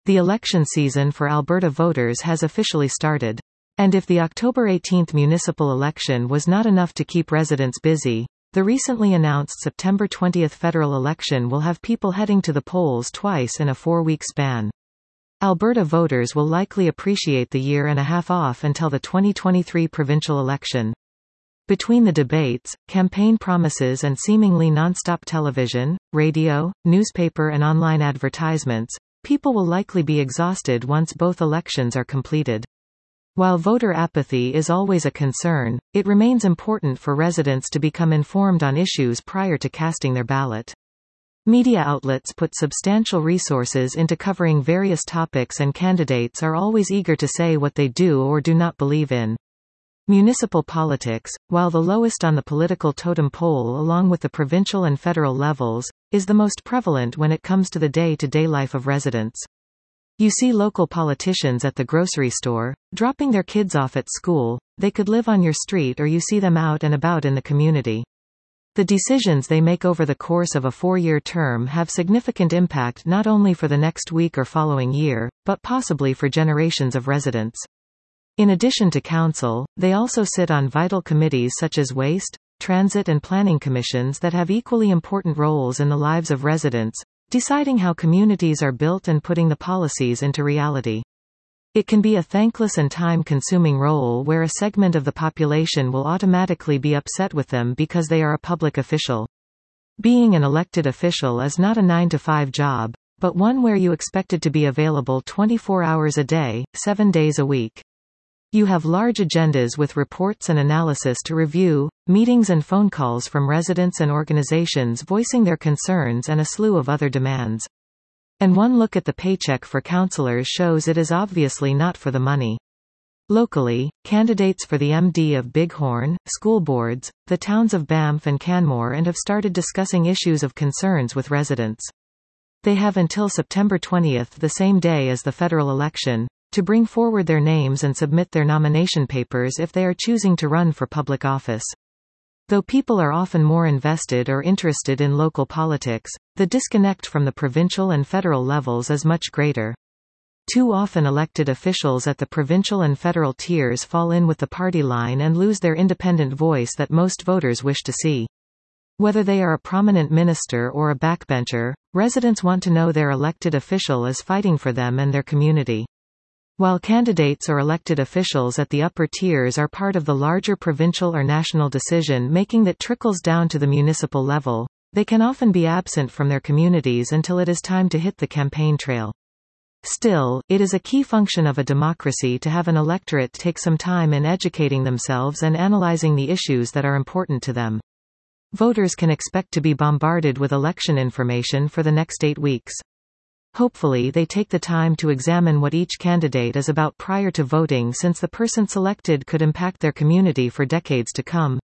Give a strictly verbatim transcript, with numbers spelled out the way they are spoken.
The election season for Alberta voters has officially started. And if the October eighteenth municipal election was not enough to keep residents busy, the recently announced September twentieth federal election will have people heading to the polls twice in a four-week span. Alberta voters will likely appreciate the year and a half off until the twenty twenty-three provincial election. Between the debates, campaign promises and seemingly non-stop television, radio, newspaper and online advertisements, people will likely be exhausted once both elections are completed. While voter apathy is always a concern, it remains important for residents to become informed on issues prior to casting their ballot. Media outlets put substantial resources into covering various topics, and candidates are always eager to say what they do or do not believe in. Municipal politics, while the lowest on the political totem pole along with the provincial and federal levels, is the most prevalent when it comes to the day-to-day life of residents. You see local politicians at the grocery store, dropping their kids off at school. They could live on your street, or you see them out and about in the community. The decisions they make over the course of a four-year term have significant impact not only for the next week or following year, but possibly for generations of residents. In addition to council, they also sit on vital committees such as waste, transit and planning commissions that have equally important roles in the lives of residents, deciding how communities are built and putting the policies into reality. It can be a thankless and time-consuming role where a segment of the population will automatically be upset with them because they are a public official. Being an elected official is not a nine to five job, but one where you expected to be available twenty-four hours a day, seven days a week. You have large agendas with reports and analysis to review, meetings and phone calls from residents and organizations voicing their concerns, and a slew of other demands. And one look at the paycheck for councillors shows it is obviously not for the money. Locally, candidates for the M D of Bighorn, school boards, the towns of Banff and Canmore and have started discussing issues of concerns with residents. They have until September twentieth, the same day as the federal election, to bring forward their names and submit their nomination papers if they are choosing to run for public office. Though people are often more invested or interested in local politics, the disconnect from the provincial and federal levels is much greater. Too often elected officials at the provincial and federal tiers fall in with the party line and lose their independent voice that most voters wish to see. Whether they are a prominent minister or a backbencher, residents want to know their elected official is fighting for them and their community. While candidates or elected officials at the upper tiers are part of the larger provincial or national decision-making that trickles down to the municipal level, they can often be absent from their communities until it is time to hit the campaign trail. Still, it is a key function of a democracy to have an electorate take some time in educating themselves and analyzing the issues that are important to them. Voters can expect to be bombarded with election information for the next eight weeks. Hopefully they take the time to examine what each candidate is about prior to voting, since the person selected could impact their community for decades to come.